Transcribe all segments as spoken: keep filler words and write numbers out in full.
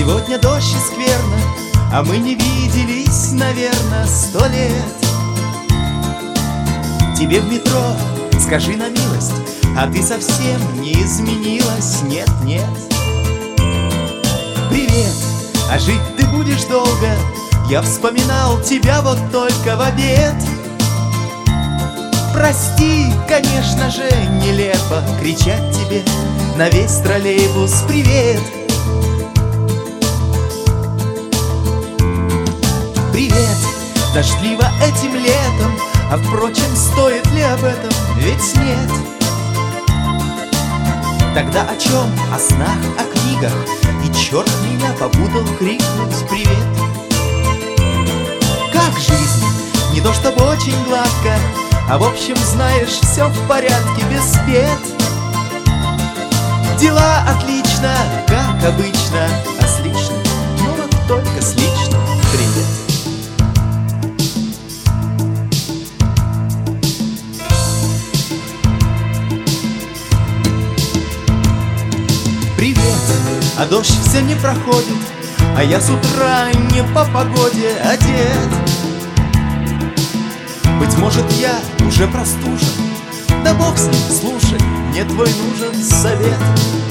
Сегодня дождь и скверно, а мы не виделись, наверное, сто лет. Тебе в метро скажи на милость, а ты совсем не изменилась, нет, нет. Привет, а жить ты будешь долго, я вспоминал тебя вот только в обед. Прости, конечно же, нелепо кричать тебе на весь троллейбус привет. Привет, дождливо этим летом, а впрочем, стоит ли об этом, ведь нет. Тогда о чем? О снах, о книгах, и черт меня попутал крикнуть привет. Как жизнь? Не то чтобы очень гладко, а в общем, знаешь, все в порядке, без бед. Дела отлично, как обычно, а с личным, ну вот только с личным привет. Привет, а дождь все не проходит, а я с утра не по погоде одет. Быть может, я уже простужен, да бог с ним, слушай, мне твой нужен совет.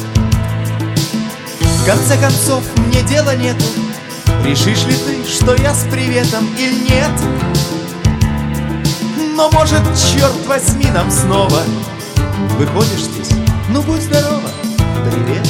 В конце концов, мне дела нету, решишь ли ты, что я с приветом или нет? Но может, черт возьми, нам снова выходишь здесь, ну будь здорова, привет.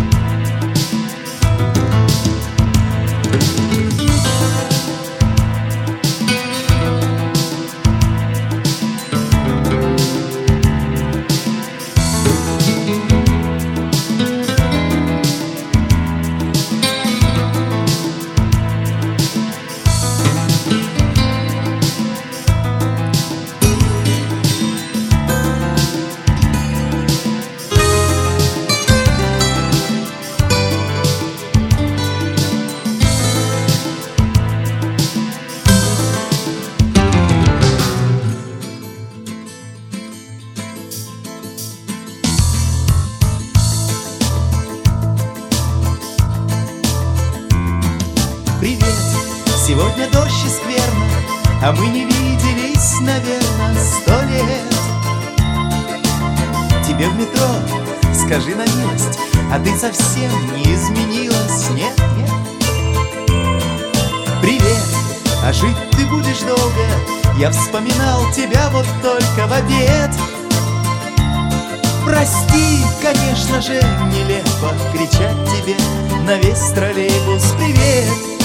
Привет, сегодня дождь и скверно, а мы не виделись, наверное, сто лет. Тебе в метро скажи на милость, а ты совсем не изменилась, нет, нет. Привет, а жить ты будешь долго, я вспоминал тебя вот только в обед. Прости, конечно же, нелепо кричать тебе на весь троллейбус привет.